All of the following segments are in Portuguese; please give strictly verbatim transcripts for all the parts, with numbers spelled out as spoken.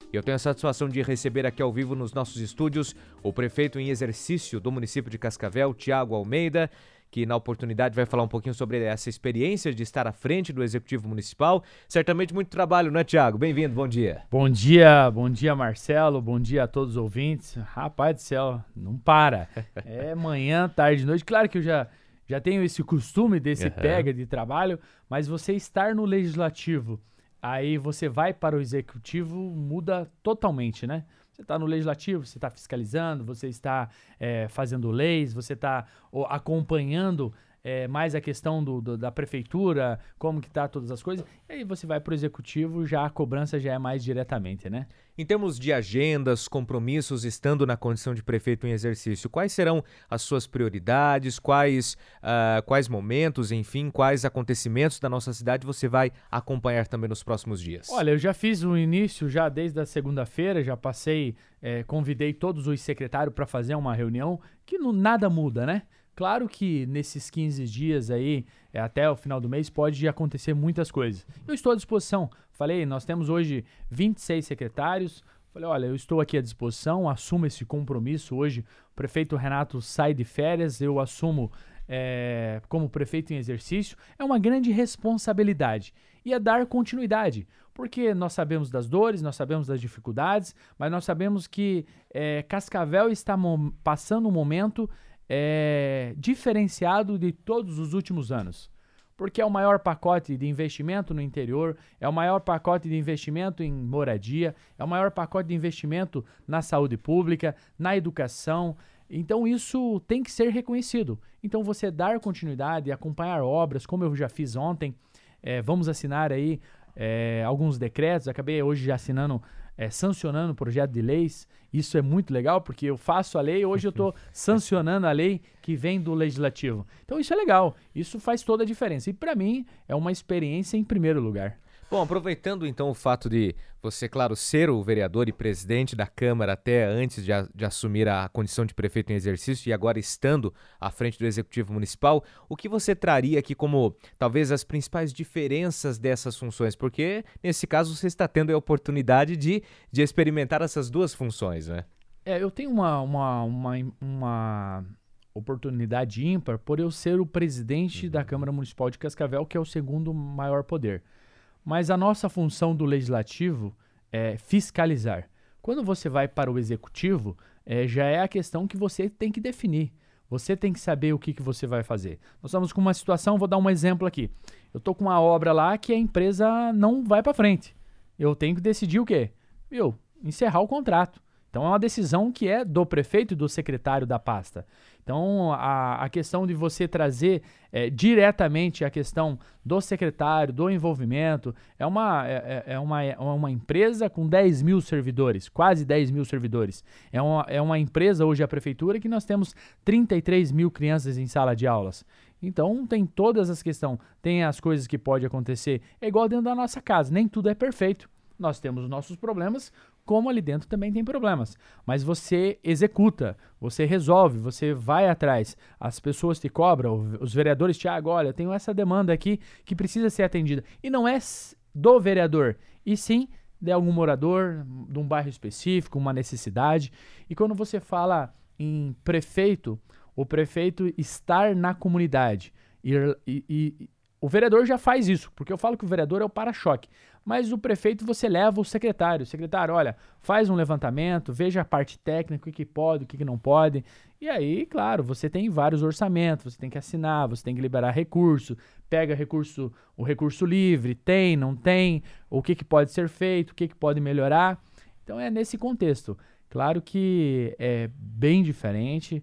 E eu tenho a satisfação de receber aqui ao vivo nos nossos estúdios o prefeito em exercício do município de Cascavel, Tiago Almeida, que na oportunidade vai falar um pouquinho sobre essa experiência de estar à frente do Executivo Municipal. Certamente muito trabalho, né, Tiago? Bem-vindo, bom dia. Bom dia, bom dia, Marcelo, bom dia a todos os ouvintes. Rapaz do céu, não para. É manhã, tarde, noite. Claro que eu já, já tenho esse costume desse uhum. pega de trabalho, mas você estar no Legislativo, aí você vai para o Executivo, muda totalmente, né? Você está no Legislativo, você está fiscalizando, você está é, fazendo leis, você está acompanhando é, mais a questão do, do, da prefeitura, como que está todas as coisas. E aí você vai para o Executivo, já a cobrança já é mais diretamente, né? Em termos de agendas, compromissos, estando na condição de prefeito em exercício, quais serão as suas prioridades, quais, uh, quais momentos, enfim, quais acontecimentos da nossa cidade você vai acompanhar também nos próximos dias? Olha, eu já fiz o início já desde a segunda-feira, já passei, é, convidei todos os secretários para fazer uma reunião, que não, nada muda, né? Claro que nesses quinze dias aí, até o final do mês, pode acontecer muitas coisas. Eu estou à disposição. Falei, nós temos hoje vinte e seis secretários. Falei, olha, eu estou aqui à disposição, assumo esse compromisso hoje. O prefeito Renato sai de férias, eu assumo é, como prefeito em exercício. É uma grande responsabilidade e é dar continuidade. Porque nós sabemos das dores, nós sabemos das dificuldades, mas nós sabemos que é, Cascavel está mo- passando um momento É, diferenciado de todos os últimos anos, porque é o maior pacote de investimento no interior, é o maior pacote de investimento em moradia, é o maior pacote de investimento na saúde pública, na educação. Então isso tem que ser reconhecido. Então você dar continuidade, acompanhar obras, como eu já fiz ontem, é, vamos assinar aí é, alguns decretos, acabei hoje já assinando É, sancionando o projeto de leis. Isso é muito legal, porque eu faço a lei, hoje eu estou sancionando a lei que vem do Legislativo. Então isso é legal, isso faz toda a diferença. E para mim é uma experiência em primeiro lugar. Bom, aproveitando então o fato de você, claro, ser o vereador e presidente da Câmara até antes de, a, de assumir a condição de prefeito em exercício e agora estando à frente do Executivo Municipal, o que você traria aqui como talvez as principais diferenças dessas funções? Porque nesse caso você está tendo a oportunidade de, de experimentar essas duas funções, né? É, eu tenho uma, uma, uma, uma oportunidade ímpar por eu ser o presidente uhum. da Câmara Municipal de Cascavel, que é o segundo maior poder. Mas a nossa função do Legislativo é fiscalizar. Quando você vai para o Executivo, é, já é a questão que você tem que definir. Você tem que saber o que, que você vai fazer. Nós estamos com uma situação, vou dar um exemplo aqui. Eu estou com uma obra lá que a empresa não vai para frente. Eu tenho que decidir o quê? Eu, encerrar o contrato. Então é uma decisão que é do prefeito e do secretário da pasta. Então a, a questão de você trazer é, diretamente a questão do secretário, do envolvimento, é uma, é, é uma, é uma empresa com dez mil servidores, quase dez mil servidores. É uma, é uma empresa hoje, a prefeitura, que nós temos trinta e três mil crianças em sala de aulas. Então tem todas as questões, tem as coisas que podem acontecer. É igual dentro da nossa casa, nem tudo é perfeito. Nós temos os nossos problemas, como ali dentro também tem problemas. Mas você executa, você resolve, você vai atrás. As pessoas te cobram, os vereadores, Tiago, olha, eu tenho essa demanda aqui que precisa ser atendida. E não é do vereador, e sim de algum morador, de um bairro específico, uma necessidade. E quando você fala em prefeito, o prefeito estar na comunidade. E, e, e o vereador já faz isso, porque eu falo que o vereador é o para-choque. Mas o prefeito você leva o secretário. O secretário, olha, faz um levantamento, veja a parte técnica, o que, que pode, o que, que não pode. E aí, claro, você tem vários orçamentos, você tem que assinar, você tem que liberar recurso, pega recurso, o recurso livre, tem, não tem, o que, que pode ser feito, o que, que pode melhorar. Então é nesse contexto. Claro que é bem diferente,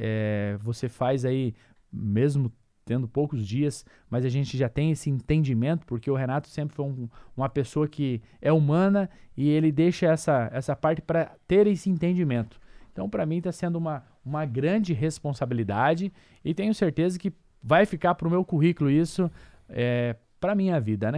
é, você faz aí, mesmo tendo poucos dias, mas a gente já tem esse entendimento, porque o Renato sempre foi um, uma pessoa que é humana e ele deixa essa, essa parte para ter esse entendimento. Então, para mim, está sendo uma, uma grande responsabilidade e tenho certeza que vai ficar para o meu currículo isso é, para a minha vida, né?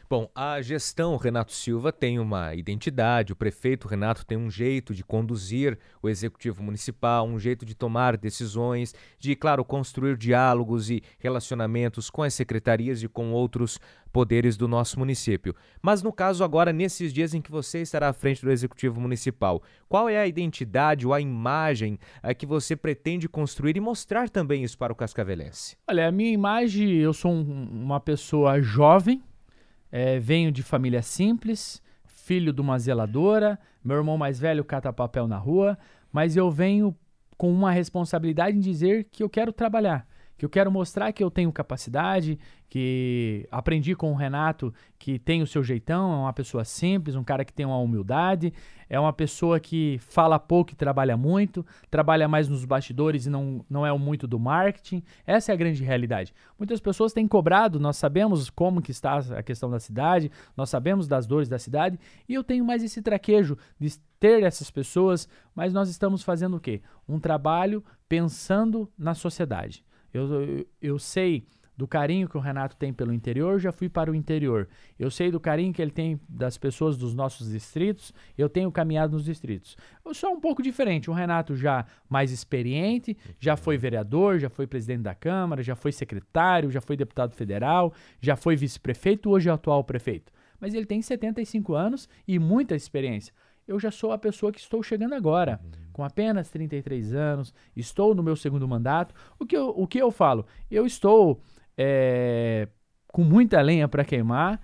Bom, a gestão Renato Silva tem uma identidade, o prefeito Renato tem um jeito de conduzir o executivo municipal, um jeito de tomar decisões, de, claro, construir diálogos e relacionamentos com as secretarias e com outros poderes do nosso município. Mas no caso agora, nesses dias em que você estará à frente do executivo municipal, qual é a identidade ou a imagem a que você pretende construir e mostrar também isso para o cascavelense? Olha, a minha imagem, eu sou um- uma pessoa jovem, é, venho de família simples, filho de uma zeladora, meu irmão mais velho cata papel na rua, mas eu venho com uma responsabilidade em dizer que eu quero trabalhar, que eu quero mostrar que eu tenho capacidade, que aprendi com o Renato que tem o seu jeitão, é uma pessoa simples, um cara que tem uma humildade, é uma pessoa que fala pouco e trabalha muito, trabalha mais nos bastidores e não, não é muito do marketing. Essa é a grande realidade. Muitas pessoas têm cobrado, nós sabemos como que está a questão da cidade, nós sabemos das dores da cidade, e eu tenho mais esse traquejo de ter essas pessoas, mas nós estamos fazendo o quê? Um trabalho pensando na sociedade. Eu, eu, eu sei do carinho que o Renato tem pelo interior, já fui para o interior. Eu sei do carinho que ele tem das pessoas dos nossos distritos, eu tenho caminhado nos distritos. Eu sou um pouco diferente, o Renato já mais experiente, já foi vereador, já foi presidente da Câmara, já foi secretário, já foi deputado federal, já foi vice-prefeito, hoje é o atual prefeito. Mas ele tem setenta e cinco anos e muita experiência. Eu já sou a pessoa que estou chegando agora, com apenas trinta e três anos, estou no meu segundo mandato. O que eu, o que eu falo? Eu estou é, com muita lenha para queimar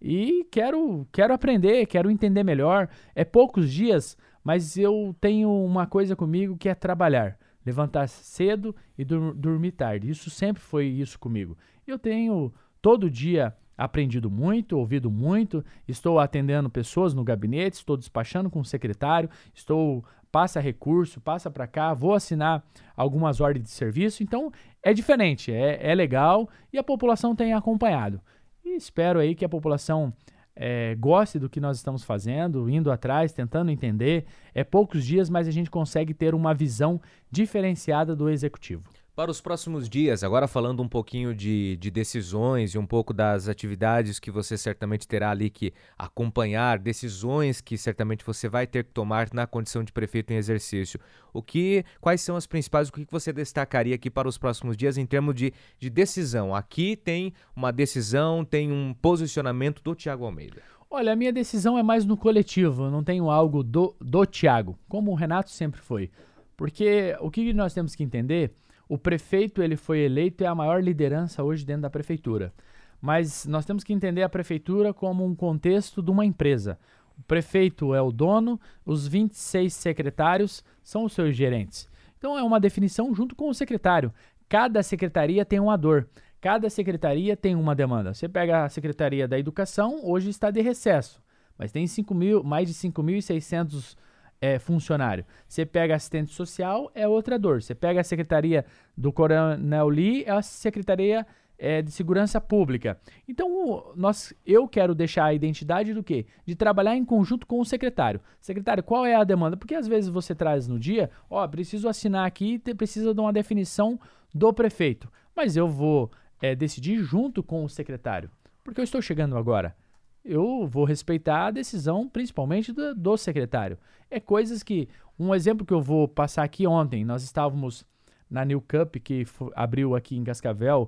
e quero, quero aprender, quero entender melhor. É poucos dias, mas eu tenho uma coisa comigo que é trabalhar. Levantar cedo e dur- dormir tarde. Isso sempre foi isso comigo. Eu tenho todo dia aprendido muito, ouvido muito, estou atendendo pessoas no gabinete, estou despachando com o secretário, estou passa recurso, passa para cá, vou assinar algumas ordens de serviço, então é diferente, é, é legal e a população tem acompanhado. E espero aí que a população é, goste do que nós estamos fazendo, indo atrás, tentando entender. É poucos dias, mas a gente consegue ter uma visão diferenciada do executivo. Para os próximos dias, agora falando um pouquinho de, de decisões e um pouco das atividades que você certamente terá ali que acompanhar, decisões que certamente você vai ter que tomar na condição de prefeito em exercício. O que, quais são as principais, o que você destacaria aqui para os próximos dias em termos de, de decisão? Aqui tem uma decisão, tem um posicionamento do Thiago Almeida. Olha, a minha decisão é mais no coletivo, eu não tenho algo do, do Thiago, como o Renato sempre foi. Porque o que nós temos que entender... O prefeito ele foi eleito e é a maior liderança hoje dentro da prefeitura. Mas nós temos que entender a prefeitura como um contexto de uma empresa. O prefeito é o dono, os vinte e seis secretários são os seus gerentes. Então é uma definição junto com o secretário. Cada secretaria tem uma dor, cada secretaria tem uma demanda. Você pega a Secretaria da Educação, hoje está de recesso, mas tem cinco mil, mais de cinco mil e seiscentos É, funcionário. Você pega assistente social, é outra dor. Você pega a secretaria do Coronel Lee, é a secretaria é, de segurança pública. Então, nós, eu quero deixar a identidade do quê? De trabalhar em conjunto com o secretário. Secretário, qual é a demanda? Porque às vezes você traz no dia, ó, preciso assinar aqui, precisa de uma definição do prefeito. Mas eu vou é, decidir junto com o secretário. Porque eu estou chegando agora. Eu vou respeitar a decisão, principalmente do, do secretário. É coisas que... Um exemplo que eu vou passar aqui ontem, nós estávamos na New Cup, que f- abriu aqui em Cascavel,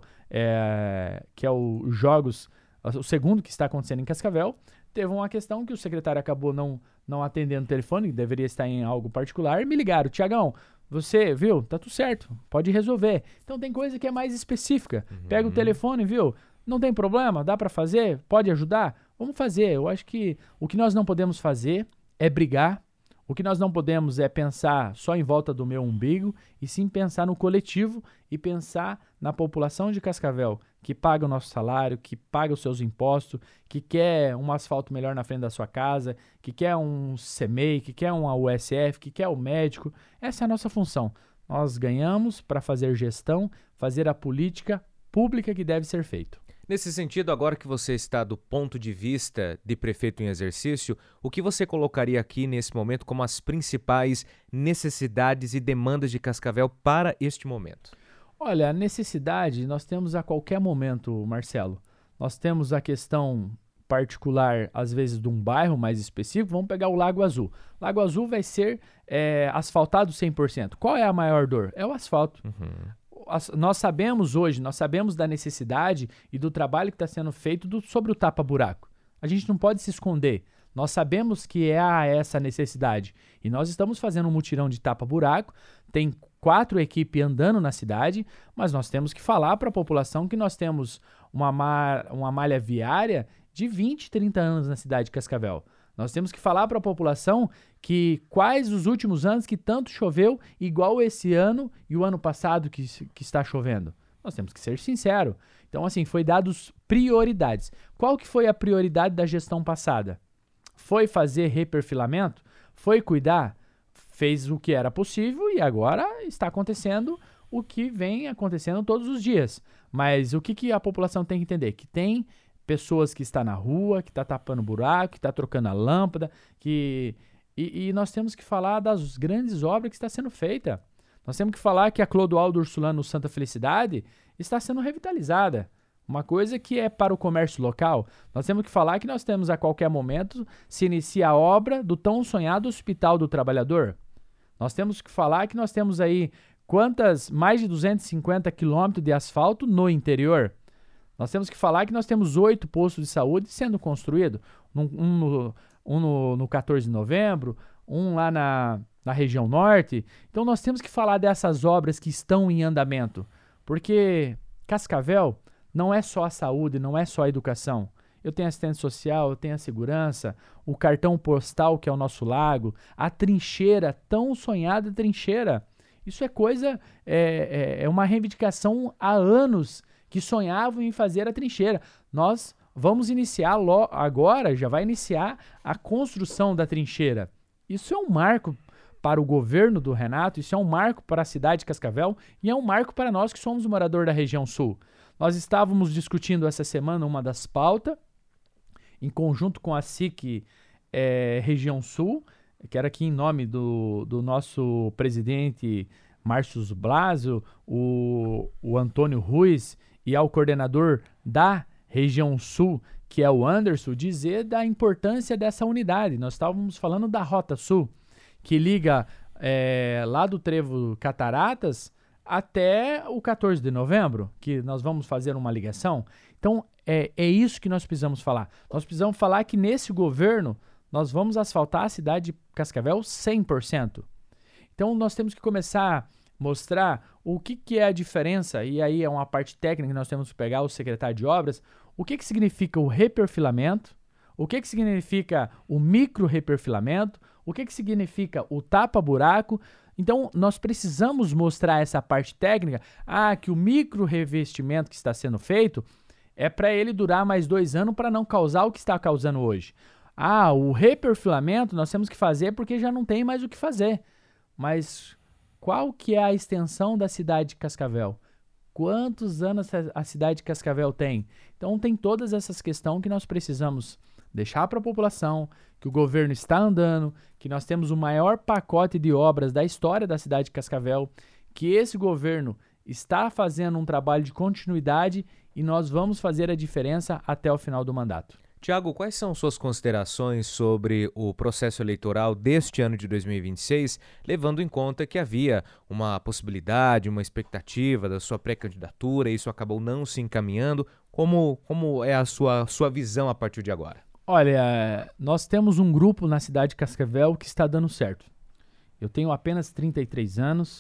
é, que é o Jogos, o segundo que está acontecendo em Cascavel. Teve uma questão que o secretário acabou não, não atendendo o telefone, deveria estar em algo particular, e me ligaram, Tiagão, você, viu, tá tudo certo, pode resolver. Então tem coisa que é mais específica. Uhum. Pega o telefone, viu, não tem problema, dá para fazer, pode ajudar? Vamos fazer. Eu acho que o que nós não podemos fazer é brigar. O que nós não podemos é pensar só em volta do meu umbigo, e sim pensar no coletivo e pensar na população de Cascavel, que paga o nosso salário, que paga os seus impostos, que quer um asfalto melhor na frente da sua casa, que quer um C M E I, que quer uma U S F, que quer o médico. Essa é a nossa função. Nós ganhamos para fazer gestão, fazer a política pública que deve ser feita. Nesse sentido, agora que você está do ponto de vista de prefeito em exercício, o que você colocaria aqui nesse momento como as principais necessidades e demandas de Cascavel para este momento? Olha, a necessidade nós temos a qualquer momento, Marcelo. Nós temos a questão particular, às vezes de um bairro mais específico, vamos pegar o Lago Azul. Lago Azul vai ser é, asfaltado cem por cento. Qual é a maior dor? É o asfalto. Uhum. As, nós sabemos hoje, nós sabemos da necessidade e do trabalho que está sendo feito do, sobre o tapa-buraco. A gente não pode se esconder. Nós sabemos que há essa necessidade e nós estamos fazendo um mutirão de tapa-buraco. Tem quatro equipes andando na cidade, mas nós temos que falar para a população que nós temos uma, mar, uma malha viária de vinte, trinta anos na cidade de Cascavel. Nós temos que falar para a população que quais os últimos anos que tanto choveu, igual esse ano e o ano passado que, que está chovendo. Nós temos que ser sinceros. Então, assim, foi dados prioridades. Qual que foi a prioridade da gestão passada? Foi fazer reperfilamento? Foi cuidar? Fez o que era possível e agora está acontecendo o que vem acontecendo todos os dias. Mas o que, que a população tem que entender? Que tem pessoas que estão na rua, que estão tapando buraco, que estão trocando a lâmpada, que... E, e nós temos que falar das grandes obras que estão sendo feitas. Nós temos que falar que a Clodoaldo Ursulano Santa Felicidade está sendo revitalizada. Uma coisa que é para o comércio local. Nós temos que falar que nós temos a qualquer momento se inicia a obra do tão sonhado Hospital do Trabalhador. Nós temos que falar que nós temos aí quantas, mais de duzentos e cinquenta quilômetros de asfalto no interior. Nós temos que falar que nós temos oito postos de saúde sendo construídos. Um, um, no, um no, no quatorze de novembro, um lá na, na região norte. Então nós temos que falar dessas obras que estão em andamento. Porque Cascavel não é só a saúde, não é só a educação. Eu tenho assistente social, eu tenho a segurança, o cartão postal que é o nosso lago, a trincheira, tão sonhada trincheira. Isso é coisa, é, é, é uma reivindicação há anos que sonhavam em fazer a trincheira. Nós vamos iniciar lo, agora, já vai iniciar a construção da trincheira. Isso é um marco para o governo do Renato, isso é um marco para a cidade de Cascavel e é um marco para nós que somos morador da região sul. Nós estávamos discutindo essa semana uma das pautas, em conjunto com a S I C é, Região Sul, quero aqui em nome do, do nosso presidente Márcio Blasio, o, o Antônio Ruiz e ao coordenador da Região Sul, que é o Anderson, dizer da importância dessa unidade. Nós estávamos falando da Rota Sul, que liga é, lá do Trevo Cataratas até o quatorze de novembro, que nós vamos fazer uma ligação. Então, é, é isso que nós precisamos falar. Nós precisamos falar que nesse governo nós vamos asfaltar a cidade de Cascavel cem por cento. Então, nós temos que começar a mostrar o que, que é a diferença, e aí é uma parte técnica que nós temos que pegar o secretário de obras, o que, que significa o reperfilamento, o que, que significa o micro reperfilamento, o que, que significa o tapa-buraco. Então, nós precisamos mostrar essa parte técnica, ah, que o micro revestimento que está sendo feito é para ele durar mais dois anos para não causar o que está causando hoje. Ah, o reperfilamento nós temos que fazer porque já não tem mais o que fazer. Mas qual que é a extensão da cidade de Cascavel? Quantos anos a cidade de Cascavel tem? Então, tem todas essas questões que nós precisamos deixar para a população, que o governo está andando, que nós temos o maior pacote de obras da história da cidade de Cascavel, que esse governo está fazendo um trabalho de continuidade e nós vamos fazer a diferença até o final do mandato. Tiago, quais são suas considerações sobre o processo eleitoral deste ano de dois mil e vinte e seis, levando em conta que havia uma possibilidade, uma expectativa da sua pré-candidatura, e isso acabou não se encaminhando? Como, como é a sua, sua visão a partir de agora? Olha, nós temos um grupo na cidade de Cascavel que está dando certo. Eu tenho apenas trinta e três anos,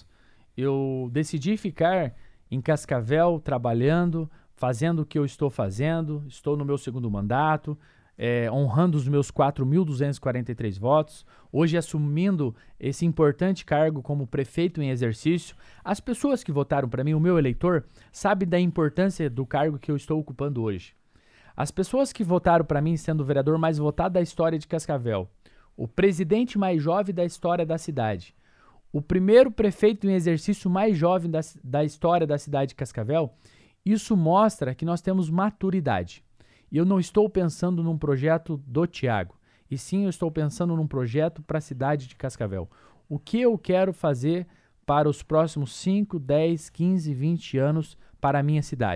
eu decidi ficar em Cascavel trabalhando, fazendo o que eu estou fazendo, estou no meu segundo mandato, é, honrando os meus quatro mil duzentos e quarenta e três votos, hoje assumindo esse importante cargo como prefeito em exercício. As pessoas que votaram para mim, o meu eleitor, sabem da importância do cargo que eu estou ocupando hoje. As pessoas que votaram para mim sendo o vereador mais votado da história de Cascavel, o presidente mais jovem da história da cidade, o primeiro prefeito em exercício mais jovem da, da história da cidade de Cascavel, isso mostra que nós temos maturidade. E eu não estou pensando num projeto do Tiago, e sim eu estou pensando num projeto para a cidade de Cascavel. O que eu quero fazer para os próximos cinco, dez, quinze, vinte anos para a minha cidade?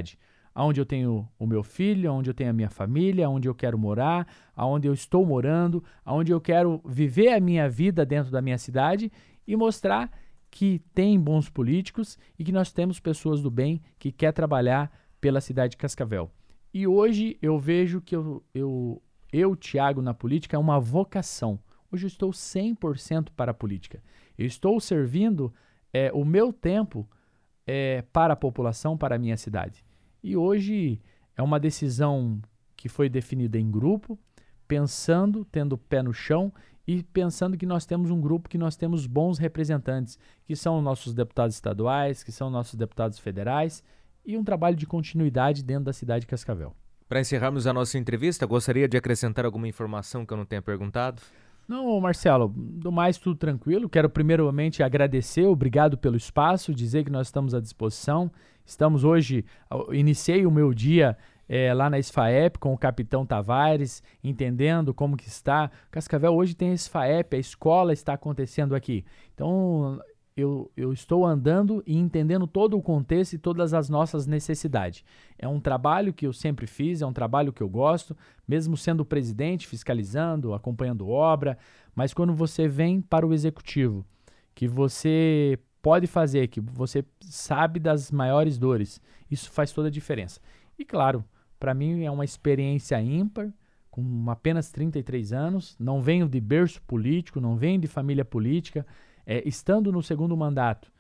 onde eu tenho o meu filho, onde eu tenho a minha família, onde eu quero morar, aonde eu estou morando, aonde eu quero viver a minha vida dentro da minha cidade e mostrar que tem bons políticos e que nós temos pessoas do bem que quer trabalhar pela cidade de Cascavel. E hoje eu vejo que eu, eu, eu Thiago, na política, é uma vocação. Hoje eu estou cem por cento para a política. Eu estou servindo é, o meu tempo é, para a população, para a minha cidade. E hoje é uma decisão que foi definida em grupo, pensando, tendo pé no chão e pensando que nós temos um grupo, que nós temos bons representantes, que são nossos deputados estaduais, que são nossos deputados federais, e um trabalho de continuidade dentro da cidade de Cascavel. Para encerrarmos a nossa entrevista, gostaria de acrescentar alguma informação que eu não tenha perguntado? Não, Marcelo, do mais tudo tranquilo. Quero primeiramente agradecer, obrigado pelo espaço, dizer que nós estamos à disposição. Estamos hoje, iniciei o meu dia é, lá na SFAEP com o capitão Tavares, entendendo como que está. Cascavel hoje tem a SFAEP, a escola está acontecendo aqui. Então, Eu, eu estou andando e entendendo todo o contexto e todas as nossas necessidades. É um trabalho que eu sempre fiz, é um trabalho que eu gosto, mesmo sendo presidente, fiscalizando, acompanhando obra, mas quando você vem para o executivo, que você pode fazer, que você sabe das maiores dores, isso faz toda a diferença. E claro, para mim é uma experiência ímpar, com apenas trinta e três anos, não venho de berço político, não venho de família política. É, estando no segundo mandato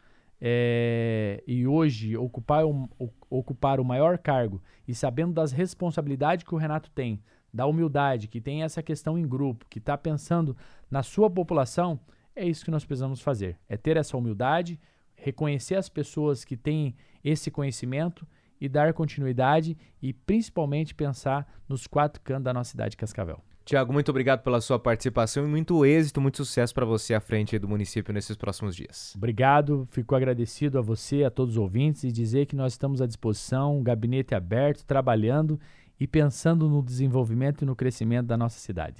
é, e hoje ocupar, um, ocupar o maior cargo e sabendo das responsabilidades que o Renato tem, da humildade, que tem essa questão em grupo, que está pensando na sua população, é isso que nós precisamos fazer. É ter essa humildade, reconhecer as pessoas que têm esse conhecimento e dar continuidade e principalmente pensar nos quatro cantos da nossa cidade de Cascavel. Thiago, muito obrigado pela sua participação e muito êxito, muito sucesso para você à frente do município nesses próximos dias. Obrigado, fico agradecido a você, a todos os ouvintes e dizer que nós estamos à disposição, um gabinete aberto, trabalhando e pensando no desenvolvimento e no crescimento da nossa cidade.